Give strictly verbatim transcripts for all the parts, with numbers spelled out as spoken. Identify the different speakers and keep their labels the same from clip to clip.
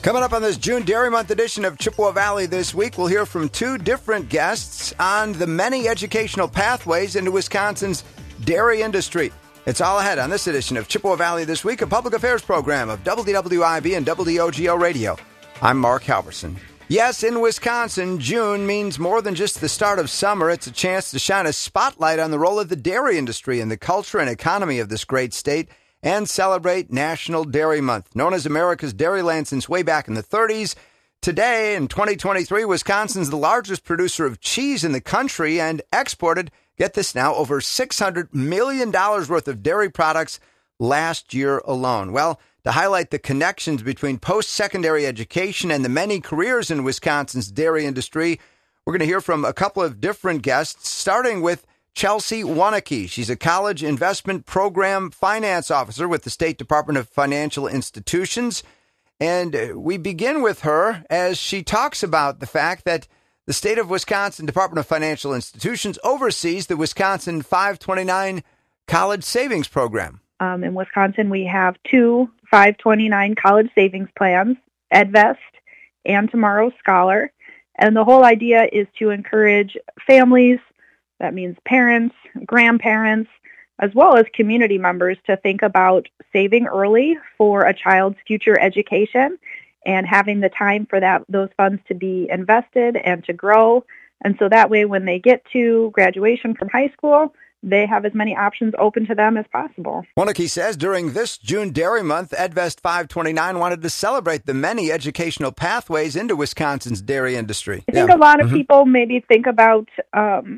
Speaker 1: Coming up on this June Dairy Month edition of Chippewa Valley this week, we'll hear from two different guests on the many educational pathways into Wisconsin's dairy industry. It's all ahead on this edition of Chippewa Valley This Week, a public affairs program of W W I B and W O G O Radio. I'm Mark Halverson. Yes, in Wisconsin, June means more than just the start of summer. It's a chance to shine a spotlight on the role of the dairy industry in the culture and economy of this great state and celebrate National Dairy Month, known as America's Dairyland since way back in the thirties. Today, in twenty twenty-three, Wisconsin's the largest producer of cheese in the country and exported, get this now, over six hundred million dollars worth of dairy products last year alone. Well, to highlight the connections between post-secondary education and the many careers in Wisconsin's dairy industry, we're going to hear from a couple of different guests, starting with Chelsea Woneke. She's a college investment program finance officer with the State Department of Financial Institutions. And we begin with her as she talks about the fact that the state of Wisconsin Department of Financial Institutions oversees the Wisconsin five twenty-nine College Savings Program.
Speaker 2: Um, in Wisconsin, we have two five twenty-nine college savings plans, EdVest and Tomorrow Scholar. And the whole idea is to encourage families, that means parents, grandparents, as well as community members, to think about saving early for a child's future education and having the time for that those funds to be invested and to grow. And so that way, when they get to graduation from high school, they have as many options open to them as possible.
Speaker 1: Woneke says during this June Dairy Month, EdVest five twenty-nine wanted to celebrate the many educational pathways into Wisconsin's dairy industry.
Speaker 2: I think
Speaker 1: yeah.
Speaker 2: a lot of
Speaker 1: mm-hmm.
Speaker 2: people maybe think about um,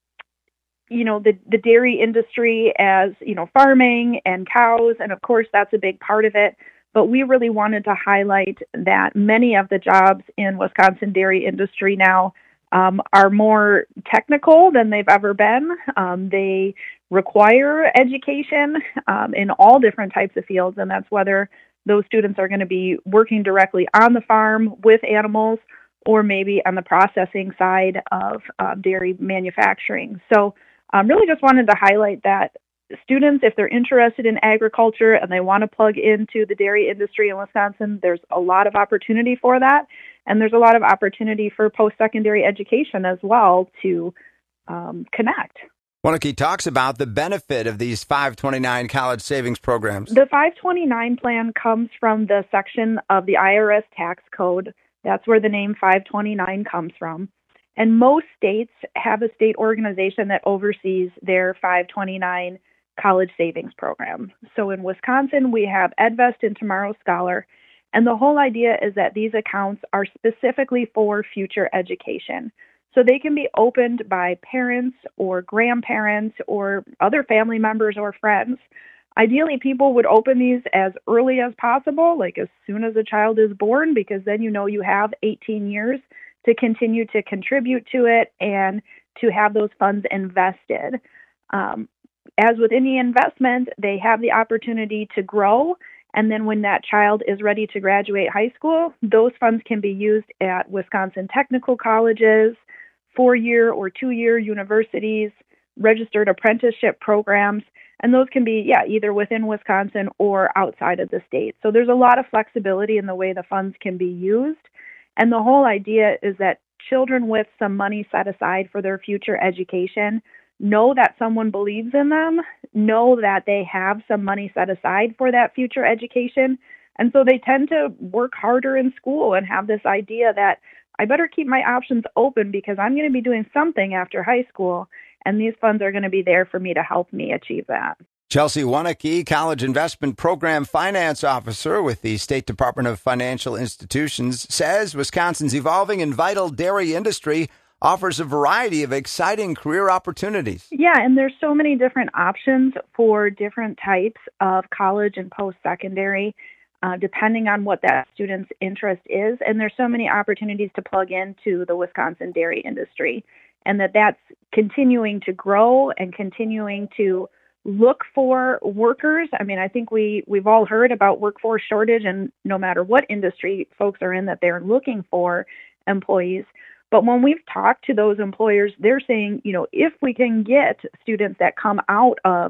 Speaker 2: you know, the, the dairy industry as, you know, farming and cows, and of course that's a big part of it. But we really wanted to highlight that many of the jobs in Wisconsin dairy industry now um, are more technical than they've ever been. Um, they require education um, in all different types of fields, and that's whether those students are going to be working directly on the farm with animals or maybe on the processing side of uh, dairy manufacturing. So Um, really just wanted to highlight that students, if they're interested in agriculture and they want to plug into the dairy industry in Wisconsin, there's a lot of opportunity for that. And there's a lot of opportunity for post-secondary education as well to um, connect.
Speaker 1: Woneke talks about the benefit of these five twenty-nine college savings programs.
Speaker 2: The five twenty-nine plan comes from the section of the I R S tax code. That's where the name five twenty-nine comes from. And most states have a state organization that oversees their five twenty-nine college savings program. So in Wisconsin, we have EdVest and Tomorrow Scholar. And the whole idea is that these accounts are specifically for future education. So they can be opened by parents or grandparents or other family members or friends. Ideally, people would open these as early as possible, like as soon as a child is born, because then you know you have eighteen years to continue to contribute to it and to have those funds invested. Um, as with any investment, they have the opportunity to grow, and then when that child is ready to graduate high school, those funds can be used at Wisconsin technical colleges, four-year or two-year universities, registered apprenticeship programs, and those can be, yeah, either within Wisconsin or outside of the state. So there's a lot of flexibility in the way the funds can be used. And the whole idea is that children with some money set aside for their future education know that someone believes in them, know that they have some money set aside for that future education, and so they tend to work harder in school and have this idea that I better keep my options open because I'm going to be doing something after high school, and these funds are going to be there for me to help me achieve that.
Speaker 1: Chelsea Woneke, College Investment Program Finance Officer with the State Department of Financial Institutions, says Wisconsin's evolving and vital dairy industry offers a variety of exciting career opportunities.
Speaker 2: Yeah, and there's so many different options for different types of college and post-secondary, uh, depending on what that student's interest is. And there's so many opportunities to plug into the Wisconsin dairy industry, and that that's continuing to grow and continuing to look for workers. I mean, I think we, we've all heard about workforce shortage, and no matter what industry folks are in, that they're looking for employees. But when we've talked to those employers, they're saying, you know, if we can get students that come out of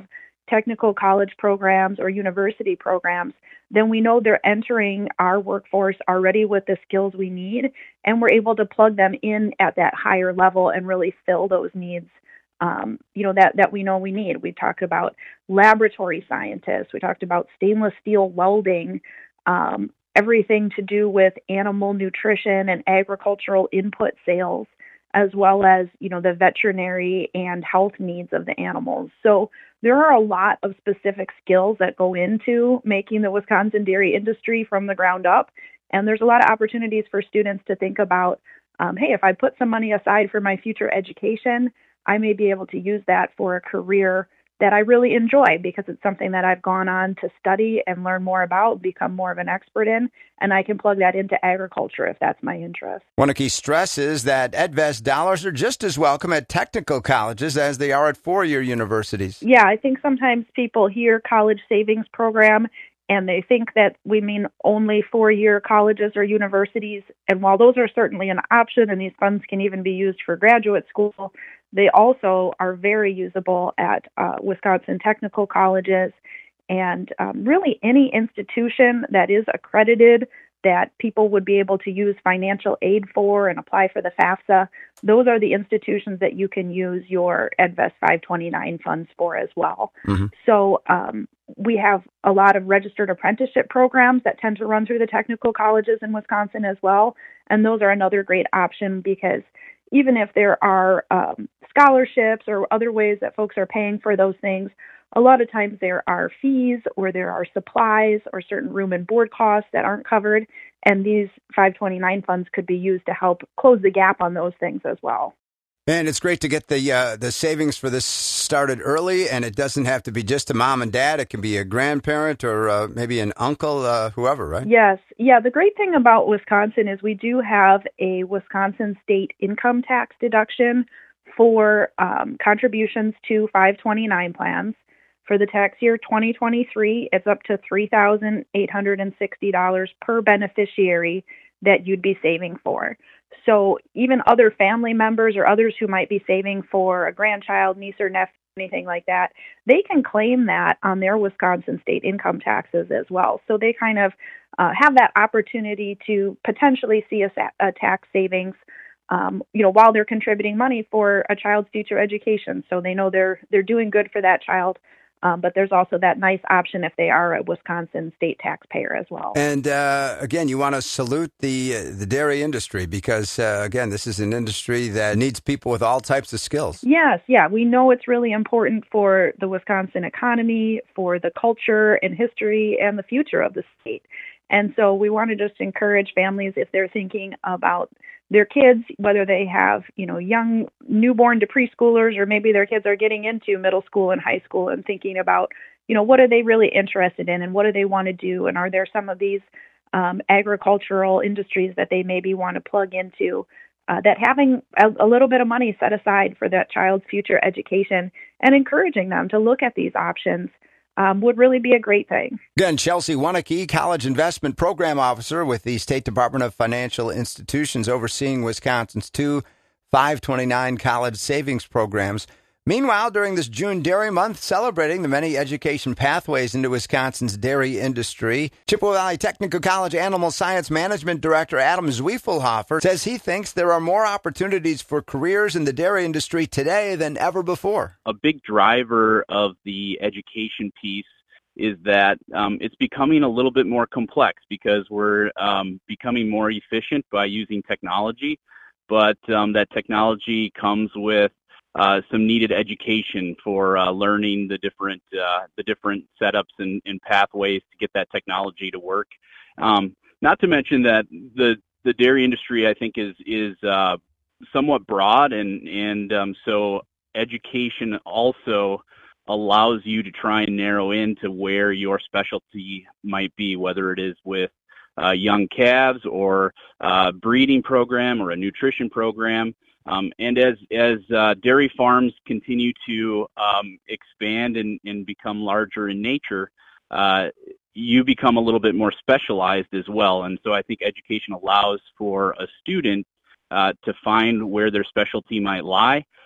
Speaker 2: technical college programs or university programs, then we know they're entering our workforce already with the skills we need, and we're able to plug them in at that higher level and really fill those needs, um, you know, that, that we know we need. We talked about laboratory scientists. We talked about stainless steel welding, um, everything to do with animal nutrition and agricultural input sales, as well as, you know, the veterinary and health needs of the animals. So there are a lot of specific skills that go into making the Wisconsin dairy industry from the ground up. And there's a lot of opportunities for students to think about, um, hey, if I put some money aside for my future education, I may be able to use that for a career that I really enjoy, because it's something that I've gone on to study and learn more about, become more of an expert in, and I can plug that into agriculture if that's my interest.
Speaker 1: Waneke stresses that EdVest dollars are just as welcome at technical colleges as they are at four-year universities.
Speaker 2: Yeah, I think sometimes people hear college savings program and they think that we mean only four-year colleges or universities. And while those are certainly an option and these funds can even be used for graduate school, they also are very usable at uh, Wisconsin technical colleges and um, really any institution that is accredited that people would be able to use financial aid for and apply for the FAFSA. Those are the institutions that you can use your EdVest five twenty-nine funds for as well. Mm-hmm. So um, we have a lot of registered apprenticeship programs that tend to run through the technical colleges in Wisconsin as well. And those are another great option, because even if there are um, scholarships or other ways that folks are paying for those things, a lot of times there are fees or there are supplies or certain room and board costs that aren't covered, and these five twenty-nine funds could be used to help close the gap on those things as well.
Speaker 1: And it's great to get the uh, the savings for this started early, and it doesn't have to be just a mom and dad. It can be a grandparent or uh, maybe an uncle, uh, whoever, right?
Speaker 2: Yes. Yeah, the great thing about Wisconsin is we do have a Wisconsin state income tax deduction for um, contributions to five twenty-nine plans. For the tax year twenty twenty-three, it's up to three thousand eight hundred sixty dollars per beneficiary that you'd be saving for. So even other family members or others who might be saving for a grandchild, niece or nephew, anything like that, they can claim that on their Wisconsin state income taxes as well. So they kind of uh, have that opportunity to potentially see a, a tax savings, um, you know, while they're contributing money for a child's future education. So they know they're they're doing good for that child. Um, but there's also that nice option if they are a Wisconsin state taxpayer as well.
Speaker 1: And uh, again, you want to salute the uh, the dairy industry, because, uh, again, this is an industry that needs people with all types of skills.
Speaker 2: Yes, yeah. We know it's really important for the Wisconsin economy, for the culture and history and the future of the state. And so we want to just encourage families, if they're thinking about their kids, whether they have, you know, young newborn to preschoolers, or maybe their kids are getting into middle school and high school and thinking about, you know, what are they really interested in and what do they want to do? And are there some of these um, agricultural industries that they maybe want to plug into, uh, that having a, a little bit of money set aside for that child's future education and encouraging them to look at these options Um, would really be a great thing.
Speaker 1: Again, Chelsea Waneke, College Investment Program Officer with the State Department of Financial Institutions, overseeing Wisconsin's two five twenty-nine college savings programs. Meanwhile, during this June Dairy Month, celebrating the many education pathways into Wisconsin's dairy industry, Chippewa Valley Technical College Animal Science Management Director Adam Zwiefelhofer says he thinks there are more opportunities for careers in the dairy industry today than ever before.
Speaker 3: A big driver of the education piece is that um, it's becoming a little bit more complex, because we're um, becoming more efficient by using technology, but um, that technology comes with Uh, some needed education for uh, learning the different uh, the different setups and, and pathways to get that technology to work. Um, not to mention that the the dairy industry, I think, is is uh, somewhat broad, and and um, so education also allows you to try and narrow into where your specialty might be, whether it is with uh, young calves or a breeding program or a nutrition program. Um, and as as uh, dairy farms continue to um, expand and, and become larger in nature, uh, you become a little bit more specialized as well. And so I think education allows for a student uh, to find where their specialty might lie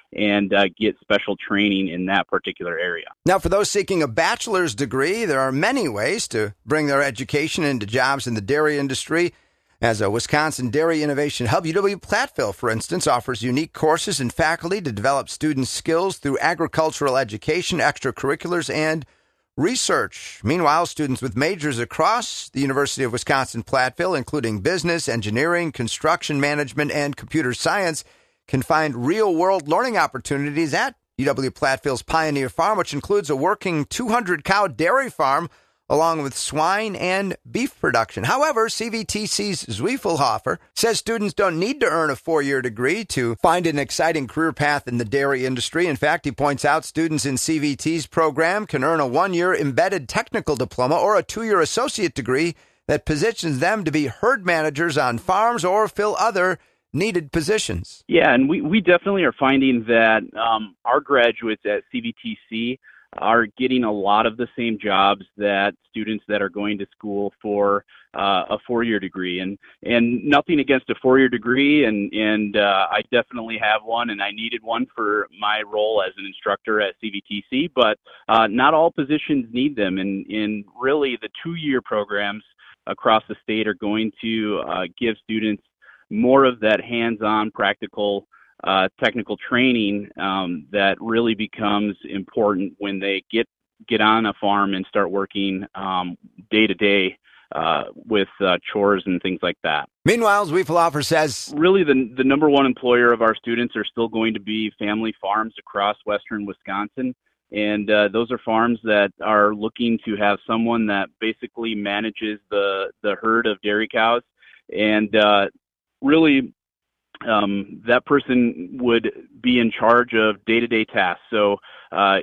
Speaker 3: and uh, get special training in that particular area.
Speaker 1: Now, for those seeking a bachelor's degree, there are many ways to bring their education into jobs in the dairy industry. As a Wisconsin Dairy Innovation Hub, U W-Platteville, for instance, offers unique courses and faculty to develop students' skills through agricultural education, extracurriculars, and research. Meanwhile, students with majors across the University of Wisconsin-Platteville, including business, engineering, construction management, and computer science, can find real-world learning opportunities at U W-Platteville's Pioneer Farm, which includes a working two hundred cow dairy farm, along with swine and beef production. However, C V T C's Zwiefelhofer says students don't need to earn a four-year degree to find an exciting career path in the dairy industry. In fact, he points out students in C V T's program can earn a one-year embedded technical diploma or a two-year associate degree that positions them to be herd managers on farms or fill other needed positions.
Speaker 3: Yeah, and we, we definitely are finding that um, our graduates at C V T C are getting a lot of the same jobs that students that are going to school for uh, a four-year degree. And and nothing against a four-year degree, and, and uh, I definitely have one, and I needed one for my role as an instructor at C V T C, but uh, not all positions need them. And, and really, the two-year programs across the state are going to uh, give students more of that hands-on practical Uh, technical training um, that really becomes important when they get get on a farm and start working um, day to day uh, with uh, chores and things like that.
Speaker 1: Meanwhile, Zwiefelhofer says,
Speaker 3: really the the number one employer of our students are still going to be family farms across western Wisconsin. And uh, those are farms that are looking to have someone that basically manages the, the herd of dairy cows. And uh, really, Um, that person would be in charge of day-to-day tasks. So uh,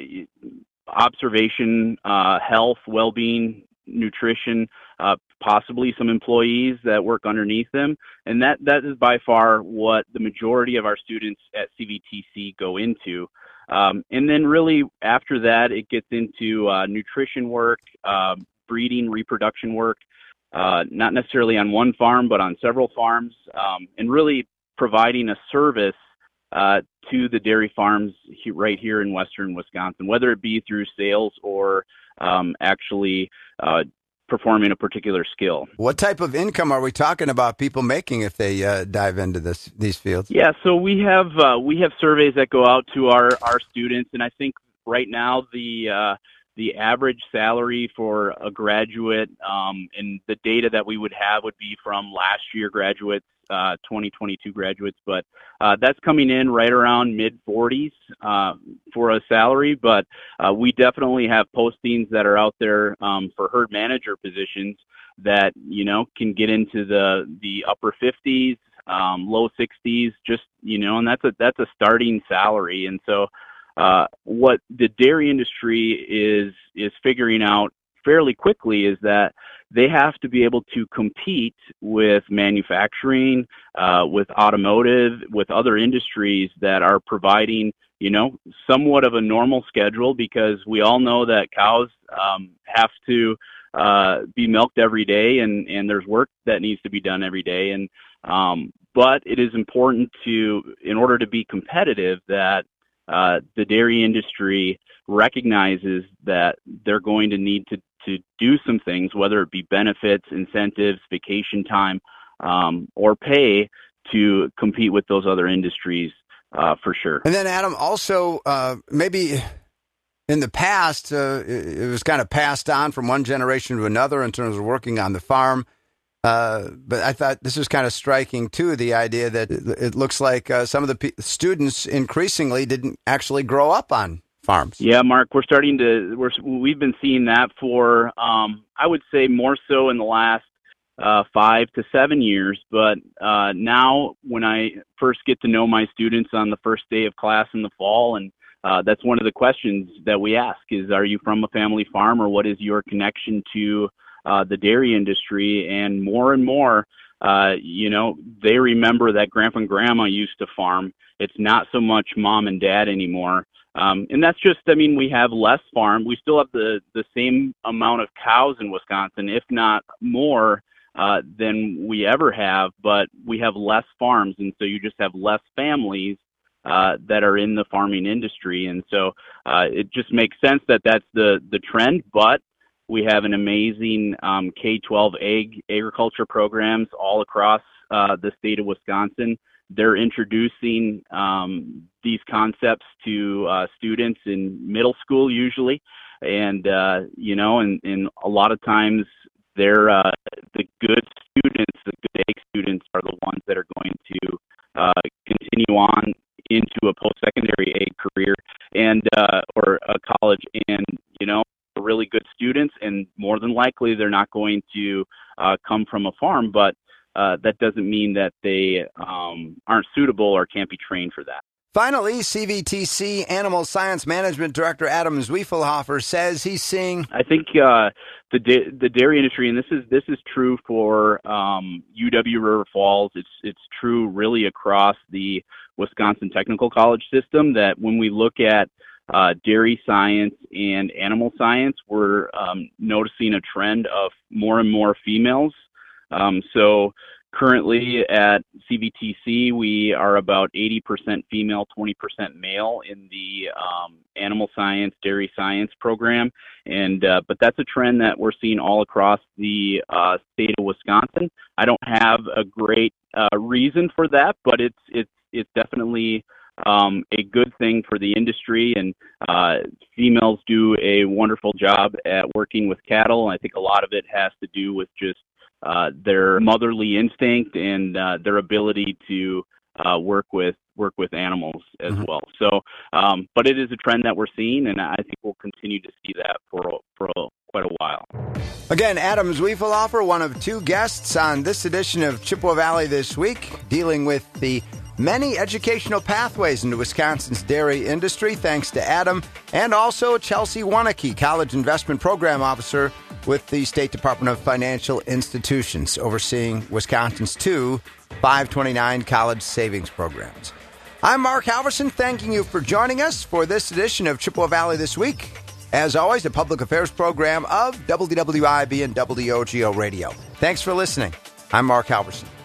Speaker 3: observation, uh, health, well-being, nutrition, uh, possibly some employees that work underneath them. And that, that is by far what the majority of our students at C V T C go into. Um, and then really after that, it gets into uh, nutrition work, uh, breeding, reproduction work, uh, not necessarily on one farm, but on several farms, um, and really providing a service uh, to the dairy farms he, right here in western Wisconsin, whether it be through sales or um, actually uh, performing a particular skill.
Speaker 1: What type of income are we talking about people making if they uh, dive into this these fields?
Speaker 3: Yeah, so we have uh, we have surveys that go out to our, our students, and I think right now the uh, the average salary for a graduate um, and the data that we would have would be from last year graduates, uh, twenty twenty-two graduates, but uh, that's coming in right around mid forties uh, for a salary. But uh, we definitely have postings that are out there um, for herd manager positions that, you know, can get into the, the upper fifties, um, low sixties, just, you know, and that's a, that's a starting salary. And so uh, what the dairy industry is, is figuring out fairly quickly is that they have to be able to compete with manufacturing, uh, with automotive, with other industries that are providing, you know, somewhat of a normal schedule, because we all know that cows um, have to uh, be milked every day, and, and there's work that needs to be done every day. And um, but it is important to, in order to be competitive, that uh, the dairy industry recognizes that they're going to need to to do some things, whether it be benefits, incentives, vacation time, um, or pay, to compete with those other industries uh, for sure.
Speaker 1: And then, Adam, also uh, maybe in the past, uh, it, it was kind of passed on from one generation to another in terms of working on the farm. Uh, but I thought this was kind of striking, too, the idea that it, it looks like uh, some of the p- students increasingly didn't actually grow up on farms.
Speaker 3: Yeah, Mark, we're starting to, we're, we've been seeing that for, um, I would say more so in the last uh, five to seven years. But uh, now when I first get to know my students on the first day of class in the fall, and uh, that's one of the questions that we ask is, are you from a family farm, or what is your connection to uh, the dairy industry? And more and more, uh, you know, they remember that grandpa and grandma used to farm. It's not so much mom and dad anymore. Um, and that's just, I mean, we have less farm. We still have the, the same amount of cows in Wisconsin, if not more uh, than we ever have, but we have less farms. And so you just have less families uh, that are in the farming industry. And so uh, it just makes sense that that's the, the trend, but we have an amazing um, K twelve ag agriculture programs all across uh, the state of Wisconsin. They're introducing um, these concepts to uh, students in middle school usually. And, uh, you know, and, and a lot of times they're uh, the good students, the good ag students are the ones that are going to uh, continue on into a post-secondary ag career and uh, or a college, and, you know, really good students, and more than likely they're not going to uh, come from a farm, but uh, that doesn't mean that they um, aren't suitable or can't be trained for that.
Speaker 1: Finally, C V T C Animal Science Management Director Adam Zwiefelhofer says he's seeing.
Speaker 3: I think uh, the da- the dairy industry, and this is this is true for um, U W River Falls. It's it's true really across the Wisconsin Technical College system. That when we look at uh, dairy science and animal science, we're um, noticing a trend of more and more females. Um, so. Currently at C V T C, we are about eighty percent female, twenty percent male in the um, animal science, dairy science program. And uh, but that's a trend that we're seeing all across the uh, state of Wisconsin. I don't have a great uh, reason for that, but it's it's it's definitely um, a good thing for the industry. And uh, females do a wonderful job at working with cattle. I think a lot of it has to do with just Uh, their motherly instinct and uh, their ability to uh, work with work with animals as mm-hmm. well. So, um, but it is a trend that we're seeing, and I think we'll continue to see that for for a, quite a while.
Speaker 1: Again, Adam Zwiefelhofer, one of two guests on this edition of Chippewa Valley This Week, dealing with the many educational pathways into Wisconsin's dairy industry. Thanks to Adam, and also Chelsea Waneke, College Investment Program Officer with the State Department of Financial Institutions, overseeing Wisconsin's two five twenty-nine college savings programs. I'm Mark Halverson, thanking you for joining us for this edition of Chippewa Valley This Week. As always, a public affairs program of W W I B and W O G O Radio. Thanks for listening. I'm Mark Halverson.